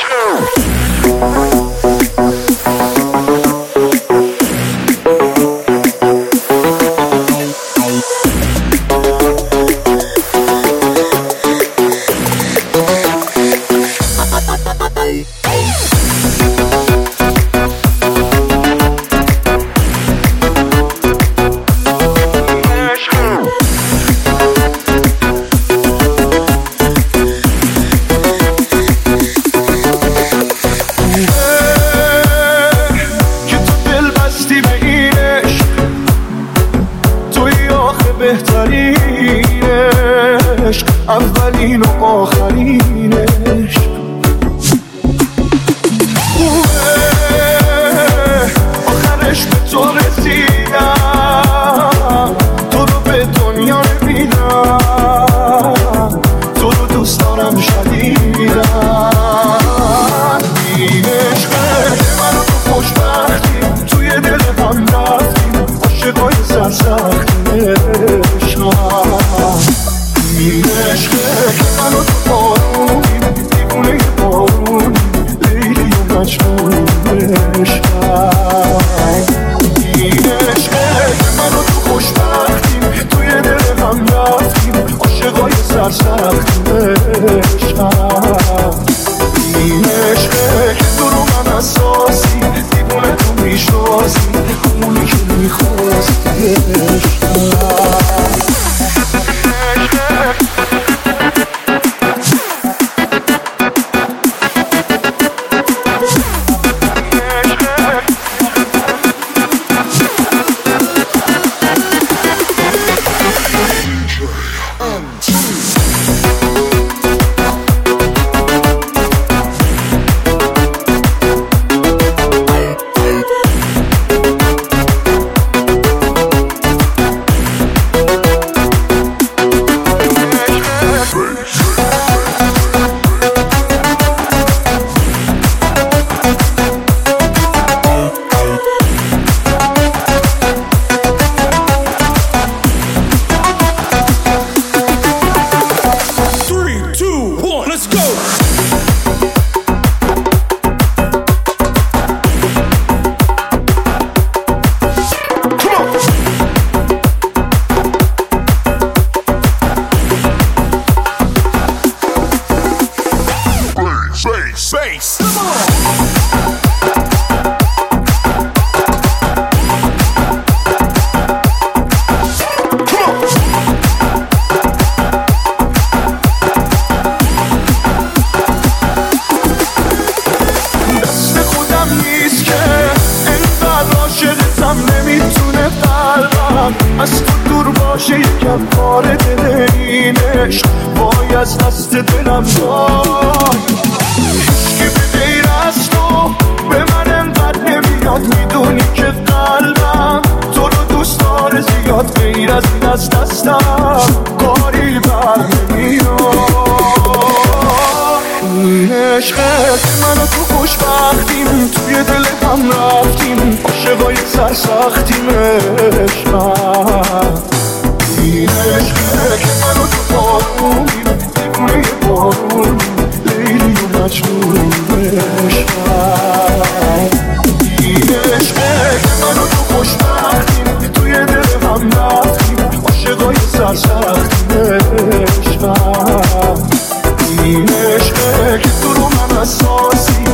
بهترینش اولین و آخرینش خوبه آخرش به تو رسیدم تو رو به دنیا نمیدم تو رو دوست دارم شدیدم این عشقه منو تو خوشبختیم توی دل هم رفتیم عاشقای سرسختیم این عشقه که منو تو بارونیم دیوونه بارونیم لیلی و مجنون عشقم این عشقه که منو تو خوشبختیم توی دل هم رفتیم عاشقای سرسختیم عشقم این عشقه که تو رو من اساسی دیوونه تو میشناسی اونی که میخواستی عشقم از تو دور باشه یکم کار دل این عشق وای از دست دلم وای هیچکی به غیر از تو به من انقدر نمیاد میدونی که قلبم تو رو دوست داره زیاد غیر از این از دستم کاری بر نمیاد این عشقه که منو تو خوشبختیم توی دل هم رفتیم عاشقای سرسختیم عشقم این عشقه که منو تو بارونیم دیوونه بارونیم لیلی و مجنون عشقم این عشقه که منو تو خوشبختیم توی دل هم رفتیم عاشقای سرسختیم عشقم این عشقه که تو رو من اساسی